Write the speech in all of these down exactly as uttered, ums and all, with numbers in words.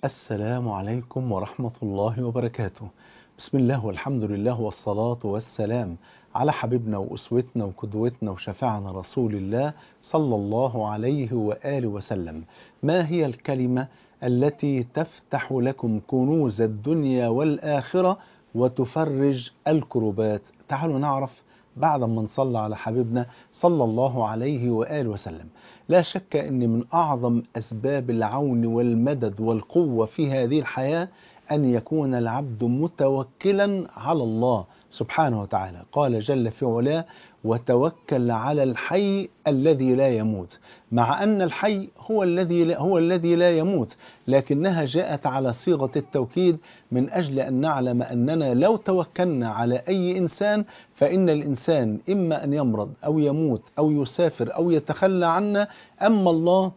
السلام عليكم ورحمة الله وبركاته. بسم الله والحمد لله والصلاة والسلام على حبيبنا وأسوتنا وقدوتنا وشفاعنا رسول الله صلى الله عليه وآله وسلم. ما هي الكلمة التي تفتح لكم كنوز الدنيا والآخرة وتفرج الكربات؟ تعالوا نعرف بعد ما نصلى على حبيبنا صلى الله عليه وآله وسلم. لا شك أن من أعظم أسباب العون والمدد والقوة في هذه الحياة أن يكون العبد متوكلا على الله سبحانه وتعالى. قال جل في علاه: وتوكل على الحي الذي لا يموت. مع أن الحي هو الذي لا هو الذي لا يموت، لكنها جاءت على صيغة التوكيد من أجل أن نعلم أننا لو توكلنا على أي إنسان فإن الإنسان إما أن يمرض أو يموت أو يسافر أو يتخلى عنا. أما الله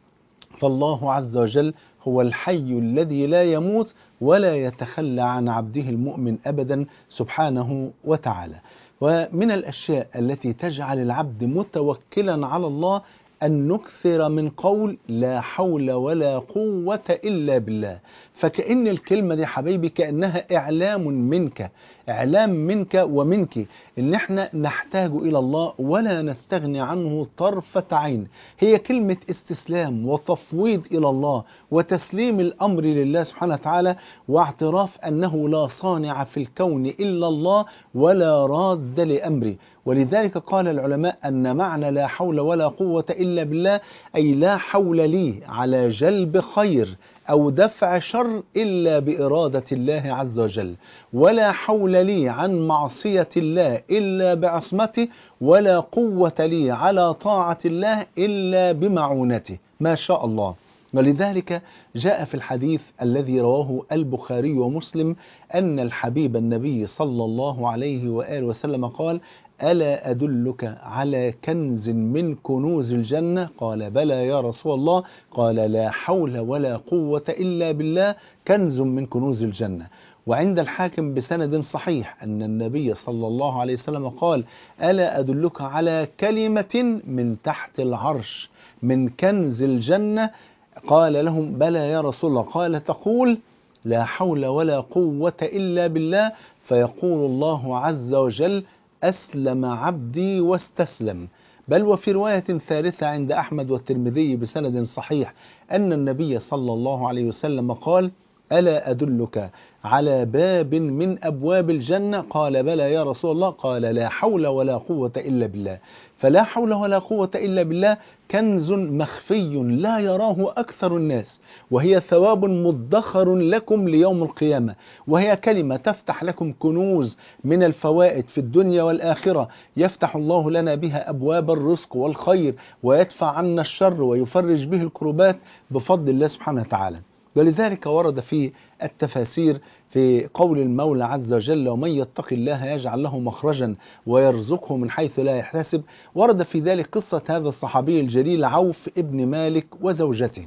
فالله عز وجل هو الحي الذي لا يموت ولا يتخلى عن عبده المؤمن أبدا سبحانه وتعالى. ومن الأشياء التي تجعل العبد متوكلا على الله أن نكثر من قول لا حول ولا قوة إلا بالله. فكأن الكلمة دي حبيبي كأنها إعلام منك إعلام منك ومنك إن احنا نحتاج إلى الله ولا نستغني عنه طرفة عين. هي كلمة استسلام وتفويض إلى الله وتسليم الأمر لله سبحانه وتعالى، واعتراف أنه لا صانع في الكون إلا الله ولا راد لأمره. ولذلك قال العلماء أن معنى لا حول ولا قوة إلا بالله أي لا حول لي على جلب خير أو دفع شر إلا بإرادة الله عز وجل، ولا حول لي عن معصية الله إلا بعصمته، ولا قوة لي على طاعة الله إلا بمعونته. ما شاء الله. ولذلك جاء في الحديث الذي رواه البخاري ومسلم أن الحبيب النبي صلى الله عليه وآله وسلم قال: ألا أدلك على كنز من كنوز الجنة؟ قال: بلى يا رسول الله. قال: لا حول ولا قوة إلا بالله، كنز من كنوز الجنة. وعند الحاكم بسند صحيح أن النبي صلى الله عليه وسلم قال: ألا أدلك على كلمة من تحت العرش من كنز الجنة؟ قال لهم: بلى يا رسول الله. قال: تقول لا حول ولا قوة إلا بالله، فيقول الله عز وجل: أسلم عبدي واستسلم. بل وفي رواية ثالثة عند أحمد والترمذي بسند صحيح أن النبي صلى الله عليه وسلم قال: ألا أدلك على باب من أبواب الجنة؟ قال: بلى يا رسول الله. قال: لا حول ولا قوة إلا بالله. فلا حول ولا قوة إلا بالله كنز مخفي لا يراه أكثر الناس، وهي ثواب مدخر لكم ليوم القيامة، وهي كلمة تفتح لكم كنوز من الفوائد في الدنيا والآخرة، يفتح الله لنا بها أبواب الرزق والخير ويدفع عنا الشر ويفرج به الكربات بفضل الله سبحانه وتعالى. ولذلك ورد في التفاسير في قول المولى عز وجل: ومن يتق الله يجعل له مخرجا ويرزقه من حيث لا يحتسب. ورد في ذلك قصة هذا الصحابي الجليل عوف ابن مالك وزوجته.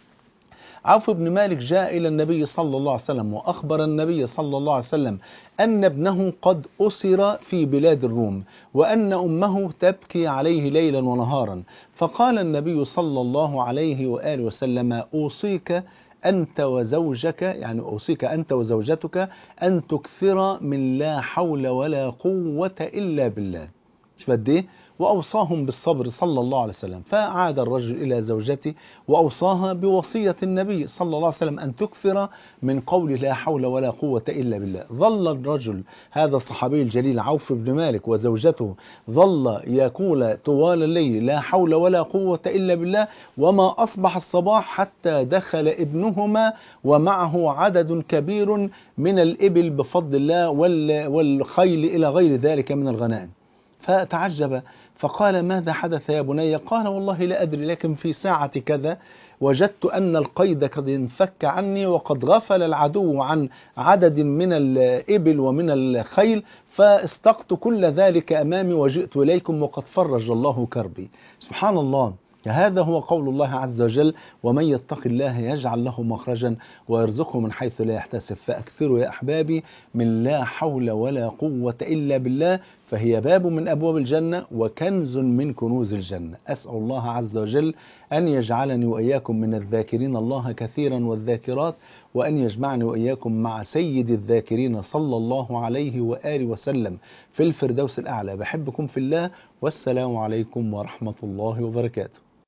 عوف بن مالك جاء إلى النبي صلى الله عليه وسلم وأخبر النبي صلى الله عليه وسلم أن ابنه قد أسر في بلاد الروم، وأن أمه تبكي عليه ليلا ونهارا. فقال النبي صلى الله عليه وآله وسلم: أوصيك أنت وزوجك، يعني أوصيك أنت وزوجتك أن تكثر من لا حول ولا قوة إلا بالله. شوف قد إيه؟ وأوصاهم بالصبر صلى الله عليه وسلم. فعاد الرجل إلى زوجته وأوصاها بوصية النبي صلى الله عليه وسلم أن تكثر من قول لا حول ولا قوة إلا بالله. ظل الرجل هذا الصحابي الجليل عوف بن مالك وزوجته ظل يقول طوال الليل لا حول ولا قوة إلا بالله، وما أصبح الصباح حتى دخل ابنهما ومعه عدد كبير من الإبل بفضل الله والخيل إلى غير ذلك من الغنائم. فتعجب فقال: ماذا حدث يا بني؟ قال: والله لا أدري، لكن في ساعة كذا وجدت أن القيد قد انفك عني وقد غفل العدو عن عدد من الإبل ومن الخيل، فاستقت كل ذلك أمامي وجئت إليكم وقد فرج الله كربي. سبحان الله. هذا هو قول الله عز وجل: ومن يتق الله يجعل له مخرجا ويرزقه من حيث لا يحتسب. فأكثروا يا أحبابي من لا حول ولا قوة إلا بالله فهي باب من أبواب الجنة وكنز من كنوز الجنة. أسأل الله عز وجل أن يجعلني وإياكم من الذاكرين الله كثيرا والذاكرات، وأن يجمعني وإياكم مع سيد الذاكرين صلى الله عليه وآله وسلم في الفردوس الأعلى. بحبكم في الله، والسلام عليكم ورحمة الله وبركاته.